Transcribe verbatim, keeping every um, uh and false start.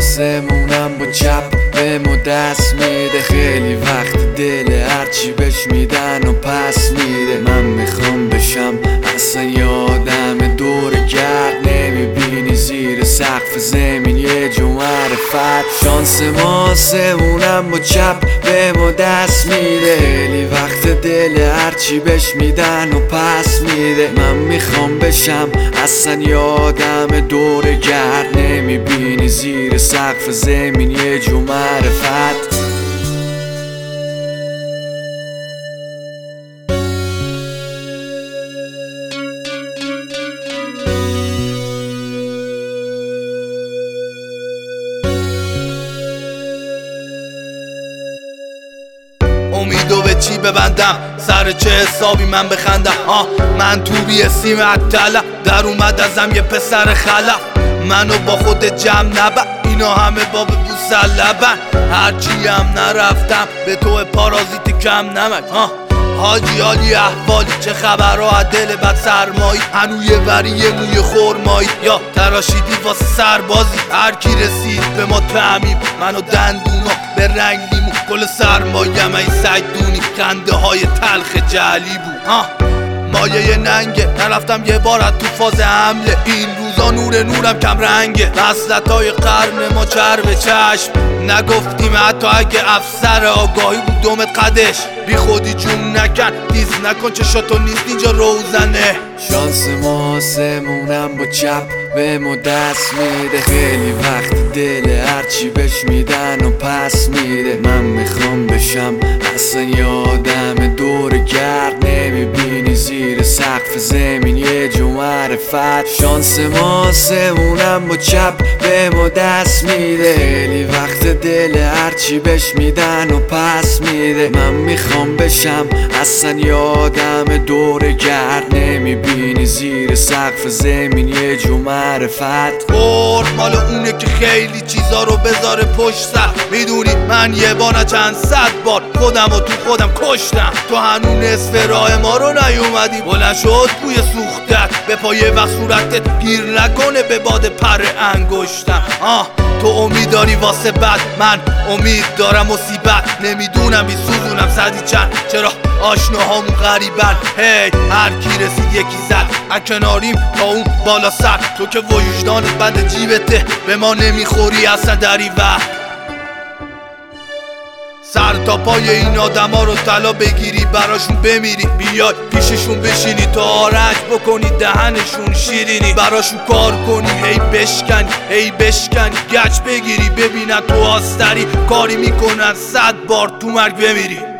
آسمونم با چپ به ما دست میده. خیلی وقت دل هرچی بهش میدن و پس میده. من میخوام بشم اصلا یادم دور گرد، نمیبینی زیر سقف زمین یه جو معرفت. شانس ما آسمونم با چپ به ما دست میده. خیلی وقت دل هرچی بهش میدن و پس میده. من میخوام بشم اصلا یادم دور گرد، نمیبینی زیر سقف زمین یه جو معرفت. امیدو به چی ببندم، سر چه حسابی من بخندم؟ آه من تو بی سیم عطلم، در اومد ازم یه پسر خلف. منو با خود جمع نبر، اینا همه باب بوسلبن. هرچی هم نرفتم به تو پارازیتی کم نمک. آه حاجی حالی احوالی، چه خبرها دل بد سرمایی؟ هنو یه وری یه موی خورمایی، یا تراشیدی واسه سربازی؟ هر کی رسید به ما تعمیم، منو دندونا به رنگ نیمو. گل سرمایم ای سگدونی، خنده های تلخ جعلی بود. ها مایه ننگه، نرفتم یه بار از تو فاز حمله. این روزا نور نورم کم رنگه، وصلت های قرن ما چر به چشم. نگفتیم حتی اگه افسر آگاهی بود دومت قدش. بی خودی جون نکن، دیز نکن چشاتو نیست اینجا روزنه. شانس ما آسمونم با چپ به ما دست میده. خیلی وقت دل هرچی بهش میدن و پس میده. من میخوام بشم اصلا یادم دور گرد، نمیبینی زیر سقف زمین یه جو معرفت. شانس ما آسمونم با چپ به ما دست میده. خیلی وقت دل هرچی بهش میدن و پس میده. من میخوام بشم اصلا یادم دور گرد، نمیبینی زیر سقف زمین یه جو معرفت. برد مال اونه که خیلی چیزا رو بذاره پشت سر. میدونی من یه بار نه چند صد بار خودم و تو خودم کشتم. تو هنون نصف راه ما رو نیومدی، بلند شد بوی سوختت به پای و صورتت گیر نکنه به باد پر انگشتم. آه تو امید داری واسه بد، من امید دارم مصیبت. نمیدونم بیسوزونم صدی چند، چرا آشناهامون غریبن. هی هر کی رسید یکی زد، اکناریم تا اون بالا سر. تو که وجدانت بند جیبته، به ما نمیخوری اصلا دریور. سر تا پای این آدم ها رو طلا بگیری، براشون بمیری. بیای پیششون بشینی تا آرنج بکنی دهنشون شیرینی. براشون کار کنی هی بشکنی هی بشکنی، گچ بگیری ببینن تو آستری. کاری میکنن صد بار تو مرگ بمیری.